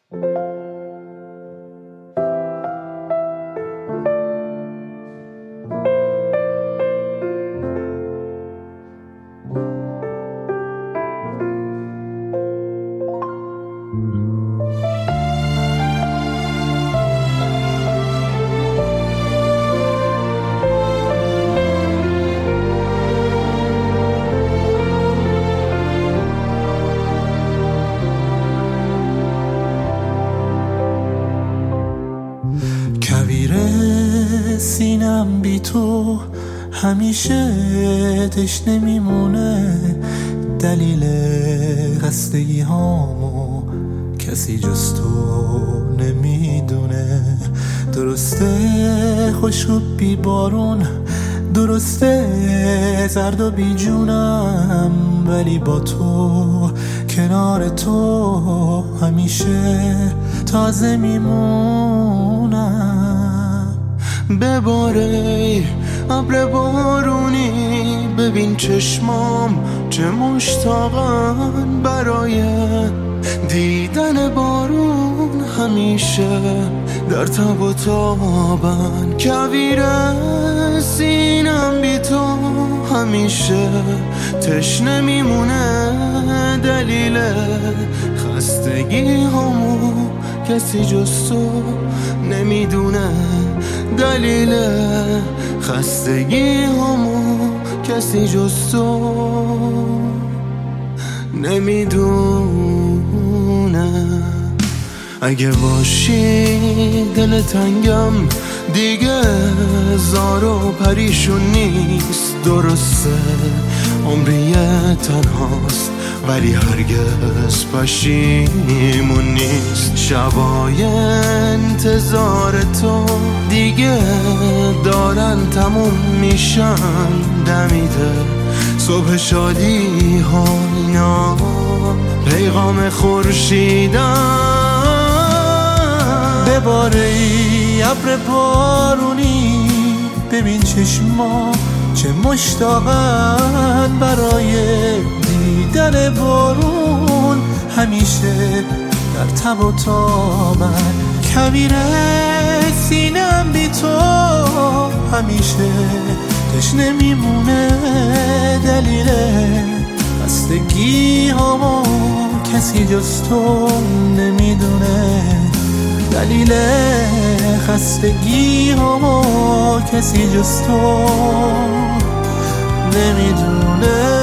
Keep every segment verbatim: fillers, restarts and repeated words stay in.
سینم بی تو همیشه تشنه میمونه، دلیل خستگی هامو کسی جز تو نمیدونه. درسته خشک و بی بارون، درسته زرد و بی جونم، ولی با تو کنار تو همیشه تازه میمونم. بباره ابر بارونی، ببین چشمام چه مشتاقن برای دیدن بارون، همیشه در تب و تابن. کویر سینم بی تو همیشه تشنه میمونه، دلیل خستگی همو کسی جز تو نمیدونه، دلیل خستگی همو کسی جز تو نمیدونه. اگه باشی دل تنگم دیگه زار و پریشون نیست. درسته عمری تنهاست ولی هرگز پشیمون نیست. شبای انتظار تو دیگه دارن تموم میشن، دمیده صبح شادی ها اینا پیغام خورشیدن. بباره ای ابر بارونی، ببین چشما چه مشتاقن برای دیدن بارون، همیشه در تب و تابن. کویر سینم بی تو همیشه تشنه میمونه، دلیل خستگی همو کسی جز تو نمیدونه، دلیل خستگی همو کسی جز تو نمیدونه.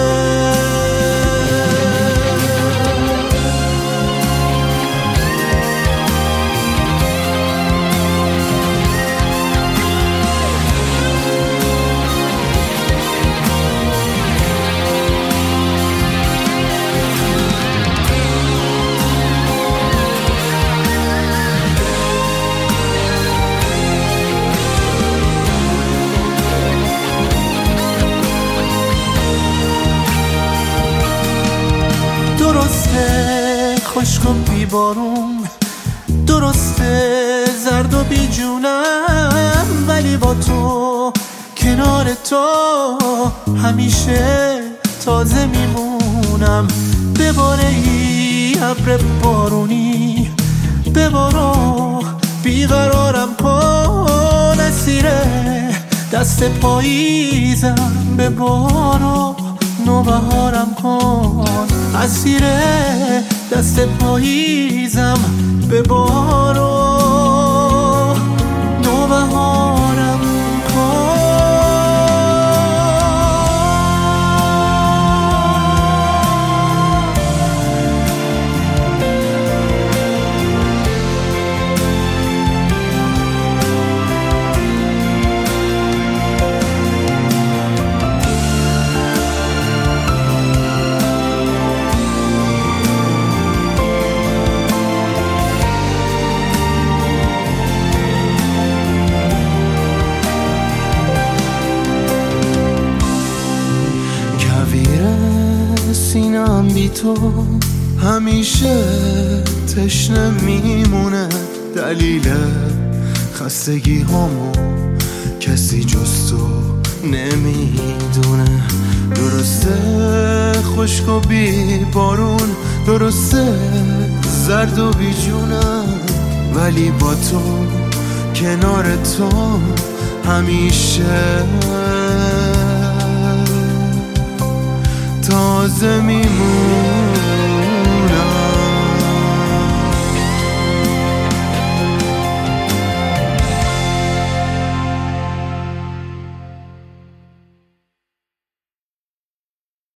درسته خشک و بی بارون، درسته زرد و بی جونم، ولی با تو کنار تو همیشه تازه میمونم. بباره ای ابر بارونی، ببارو بیقرارم کن، اسیر دست پاییزم ببارو نوبهارم کن، اسیر دست پاییزم ببارو نوبهارم کن. سینم بی تو همیشه تشنه میمونه، دلیل خستگی همو کسی جز تو نمیدونه. درسته خشک و بی بارون، درسته زرد و بیجونم، ولی با تو کنار تو همیشه تازه میمونم.